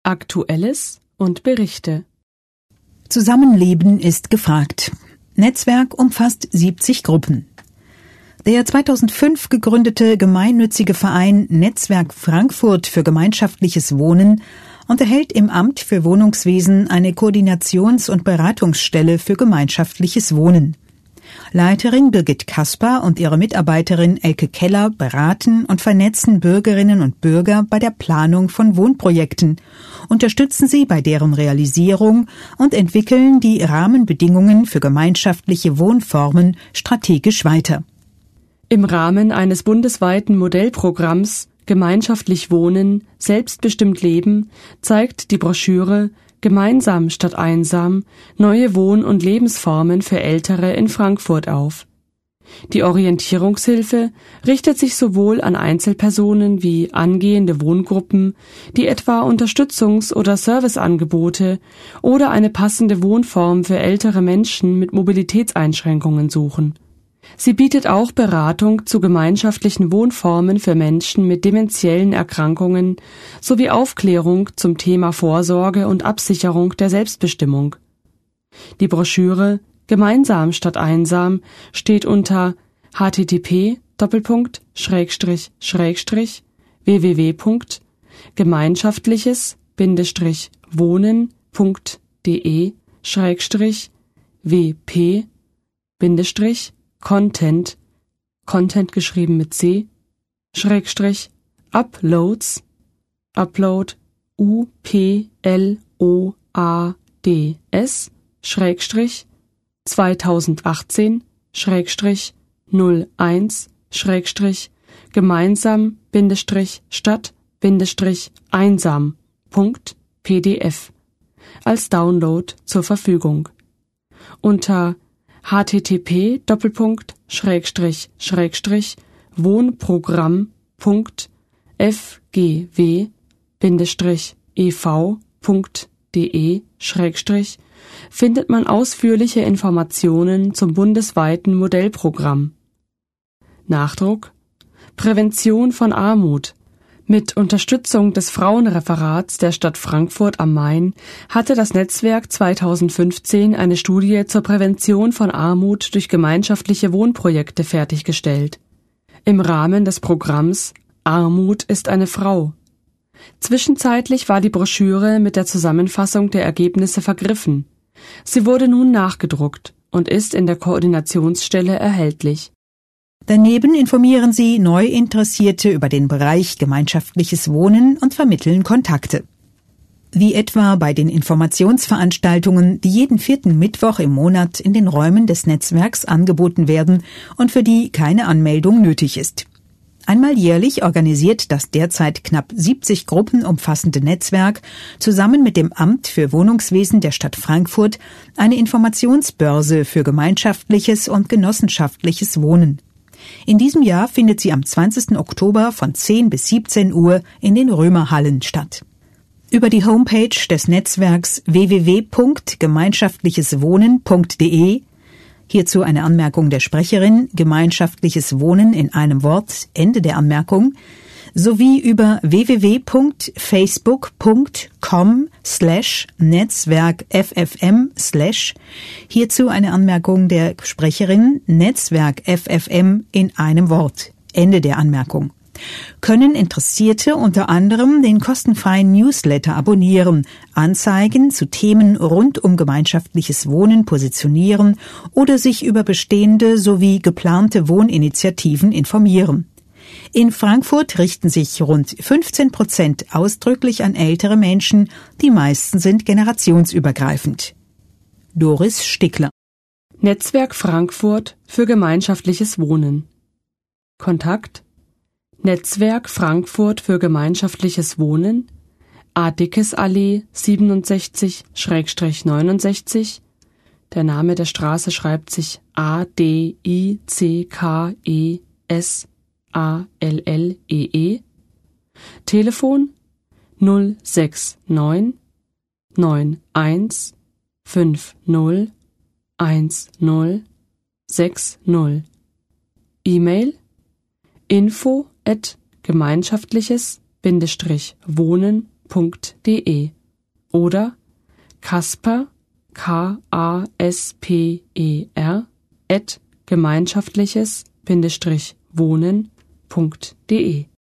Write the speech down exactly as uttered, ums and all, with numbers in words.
Aktuelles und Berichte. Zusammenleben ist gefragt. Netzwerk umfasst siebzig Gruppen. Der zweitausendfünf gegründete gemeinnützige Verein Netzwerk Frankfurt für gemeinschaftliches Wohnen unterhält im Amt für Wohnungswesen eine Koordinations- und Beratungsstelle für gemeinschaftliches Wohnen. Leiterin Birgit Kasper und ihre Mitarbeiterin Elke Keller beraten und vernetzen Bürgerinnen und Bürger bei der Planung von Wohnprojekten, unterstützen sie bei deren Realisierung und entwickeln die Rahmenbedingungen für gemeinschaftliche Wohnformen strategisch weiter. Im Rahmen eines bundesweiten Modellprogramms Gemeinschaftlich Wohnen, selbstbestimmt Leben zeigt die Broschüre Gemeinsam statt einsam neue Wohn- und Lebensformen für Ältere in Frankfurt auf. Die Orientierungshilfe richtet sich sowohl an Einzelpersonen wie angehende Wohngruppen, die etwa Unterstützungs- oder Serviceangebote oder eine passende Wohnform für ältere Menschen mit Mobilitätseinschränkungen suchen. Sie bietet auch Beratung zu gemeinschaftlichen Wohnformen für Menschen mit dementiellen Erkrankungen sowie Aufklärung zum Thema Vorsorge und Absicherung der Selbstbestimmung. Die Broschüre Gemeinsam statt einsam steht unter h t t p Doppelpunkt Schrägstrich Schrägstrich w w w Punkt gemeinschaftliches Bindestrich wohnen Punkt d e Schrägstrich w p Bindestrich Content, Content geschrieben mit C, Schrägstrich, Uploads, Upload, U P L O A D S, Schrägstrich, zweitausendachtzehn, Schrägstrich, null eins, Schrägstrich, gemeinsam, Bindestrich, statt, Bindestrich, einsam, Punkt, P D F, als Download zur Verfügung. Unter h t t p Doppelpunkt Schrägstrich Schrägstrich Wohnprogramm Punkt f g w Bindestrich e v Punkt d e Schrägstrich findet man ausführliche Informationen zum bundesweiten Modellprogramm. Nachdruck: Prävention von Armut. Mit Unterstützung des Frauenreferats der Stadt Frankfurt am Main hatte das Netzwerk zweitausendfünfzehn eine Studie zur Prävention von Armut durch gemeinschaftliche Wohnprojekte fertiggestellt. Im Rahmen des Programms Armut ist eine Frau. Zwischenzeitlich war die Broschüre mit der Zusammenfassung der Ergebnisse vergriffen. Sie wurde nun nachgedruckt und ist in der Koordinationsstelle erhältlich. Daneben informieren sie Neuinteressierte über den Bereich gemeinschaftliches Wohnen und vermitteln Kontakte. Wie etwa bei den Informationsveranstaltungen, die jeden vierten Mittwoch im Monat in den Räumen des Netzwerks angeboten werden und für die keine Anmeldung nötig ist. Einmal jährlich organisiert das derzeit knapp siebzig Gruppen umfassende Netzwerk zusammen mit dem Amt für Wohnungswesen der Stadt Frankfurt eine Informationsbörse für gemeinschaftliches und genossenschaftliches Wohnen. In diesem Jahr findet sie am zwanzigsten Oktober von zehn bis siebzehn Uhr in den Römerhallen statt. Über die Homepage des Netzwerks w w w Punkt gemeinschaftliches wohnen Punkt d e, hierzu eine Anmerkung der Sprecherin, gemeinschaftliches Wohnen in einem Wort, Ende der Anmerkung, sowie über w w w Punkt facebook Punkt com slash Netzwerk F F M slash, hierzu eine Anmerkung der Sprecherin, Netzwerk F F M in einem Wort, Ende der Anmerkung, können Interessierte unter anderem den kostenfreien Newsletter abonnieren, Anzeigen zu Themen rund um gemeinschaftliches Wohnen positionieren oder sich über bestehende sowie geplante Wohninitiativen informieren. In Frankfurt richten sich rund fünfzehn Prozent ausdrücklich an ältere Menschen, die meisten sind generationsübergreifend. Doris Stickler. Netzwerk Frankfurt für gemeinschaftliches Wohnen. Kontakt: Netzwerk Frankfurt für gemeinschaftliches Wohnen, A. Dickesallee siebenundsechzig neunundsechzig. Der Name der Straße schreibt sich A D I C K E S A L L E E. Telefon null sechs neun neun eins fünf null eins null sechs null. E-Mail info at gemeinschaftliches Wohnen Punkt de. oder Kasper, K A S P E R, at gemeinschaftliches Wohnen punkt de.